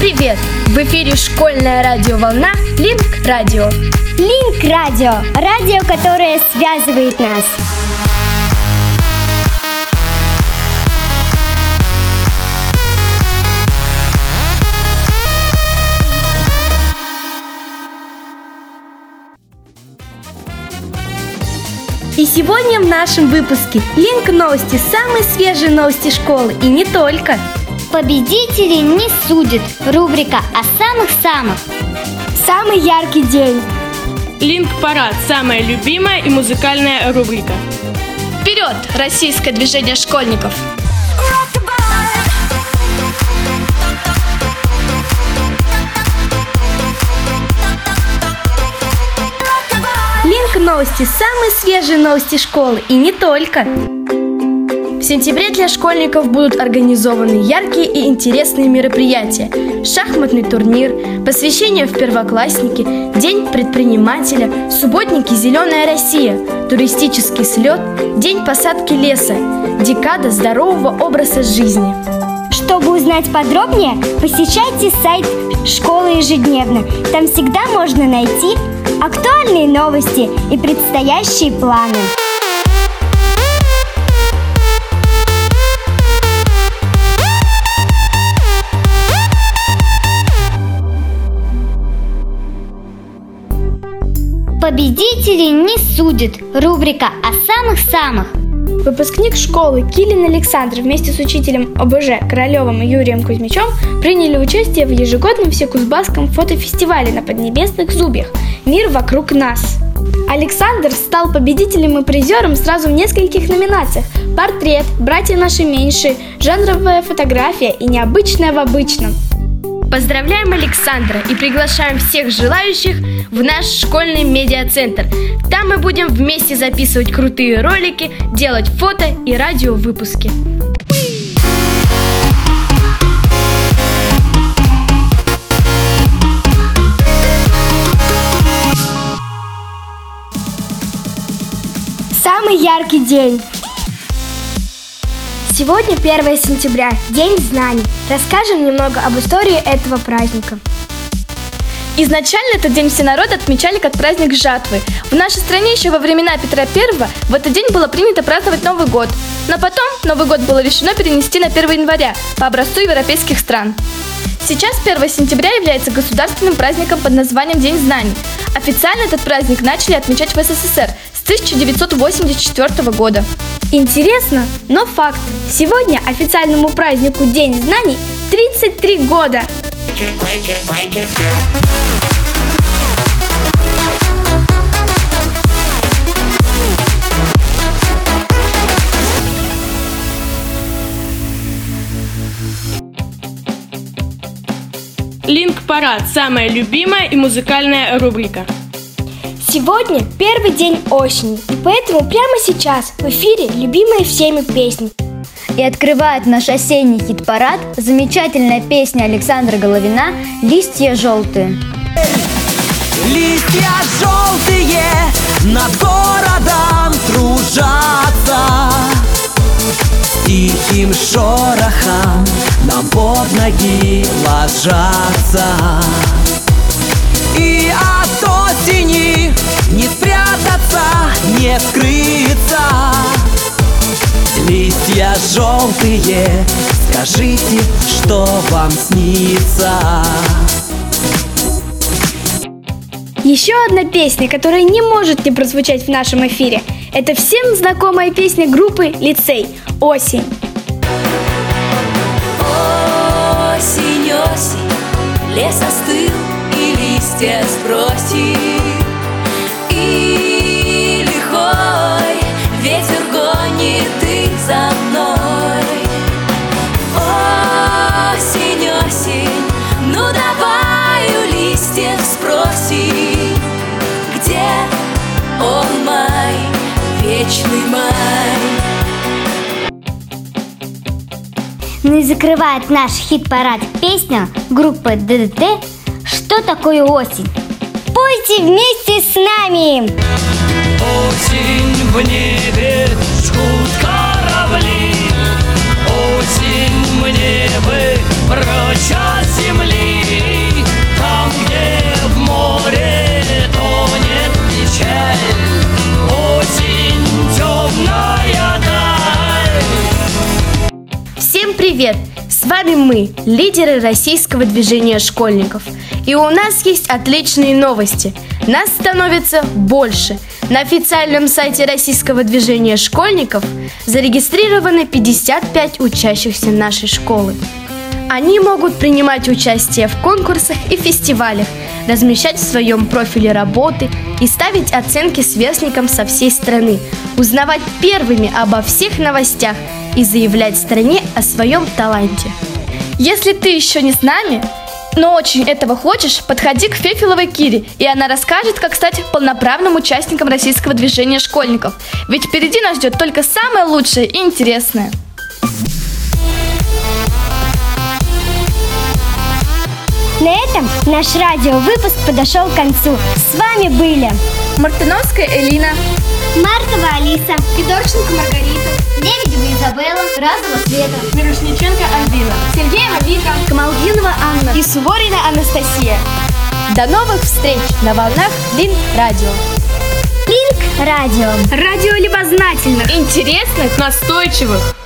Привет! В эфире школьная радиоволна Линк Радио. Линк Радио. Радио, которое связывает нас. И сегодня в нашем выпуске Линк Новости, самые свежие новости школы и не только. Победителей не судят. Рубрика о самых-самых. Самый яркий день. Линк Парад. Самая любимая и музыкальная рубрика. Вперед! Российское движение школьников. Линк Новости, самые свежие новости школы и не только. В сентябре для школьников будут организованы яркие и интересные мероприятия: шахматный турнир, посвящение в первоклассники, День предпринимателя, субботники «Зеленая Россия», туристический слет, День посадки леса, декада здорового образа жизни. Чтобы узнать подробнее, посещайте сайт «Школы ежедневно». Там всегда можно найти актуальные новости и предстоящие планы. Победителей не судят. Рубрика о самых-самых. Выпускник школы Килин Александр вместе с учителем ОБЖ Королевым и Юрием Кузьмичем приняли участие в ежегодном всекузбасском фотофестивале на Поднебесных зубьях «Мир вокруг нас». Александр стал победителем и призером сразу в нескольких номинациях: портрет, братья наши меньшие, жанровая фотография и необычное в обычном. Поздравляем Александра и приглашаем всех желающих в наш школьный медиацентр. Там мы будем вместе записывать крутые ролики, делать фото и радиовыпуски. Самый яркий день. Сегодня 1 сентября, День знаний. Расскажем немного об истории этого праздника. Изначально этот день все народы отмечали как праздник жатвы. В нашей стране еще во времена Петра I в этот день было принято праздновать Новый год. Но потом Новый год было решено перенести на 1 января по образцу европейских стран. Сейчас 1 сентября является государственным праздником под названием День знаний. Официально этот праздник начали отмечать в СССР с 1984 года. Интересно, но факт. Сегодня официальному празднику День знаний 33 года. Линк Парад. Самая любимая и музыкальная рубрика. Сегодня первый день осени, и поэтому прямо сейчас в эфире любимые всеми песни. И открывает наш осенний хит-парад замечательная песня Александра Головина «Листья желтые». Листья желтые над городом кружатся, тихим шорохом нам под ноги ложатся. И от осени не спрятаться, не скрыться. Листья желтые, скажите, что вам снится. Еще одна песня, которая не может не прозвучать в нашем эфире. Это всем знакомая песня группы «Лицей» «Осень». Осень, осень, лес остыл и листья сбросил, и лихой ветер гонит их за мной. Осень, осень, ну давай у листьев спроси, где он май, вечный май. Ну и закрывает наш хит-парад песня группы ДДТ «Что такое осень?». Пойте вместе с нами! Осень в небе жгут корабли, осень мне бы прочь от земли. привет! С вами мы, лидеры российского движения школьников. И у нас есть отличные новости. Нас становится больше. На официальном сайте российского движения школьников зарегистрированы 55 учащихся нашей школы. Они могут принимать участие в конкурсах и фестивалях, размещать в своем профиле работы и ставить оценки сверстникам со всей страны, узнавать первыми обо всех новостях и заявлять стране о своем таланте. Если ты еще не с нами, но очень этого хочешь, подходи к Фефиловой Кире, и она расскажет, как стать полноправным участником российского движения школьников. Ведь впереди нас ждет только самое лучшее и интересное. На этом наш радиовыпуск подошел к концу. С вами были Мартыновская Элина, Маркова Алиса, Федорченко Маргарита, Лебедева Изабелла, Разова Света, Мирошниченко Альбина. Сергеева Вика, Камалдинова Анна и Суворина Анастасия. До новых встреч на волнах Линк Радио. Линк Радио. Радио любознательных, Интересных, настойчивых.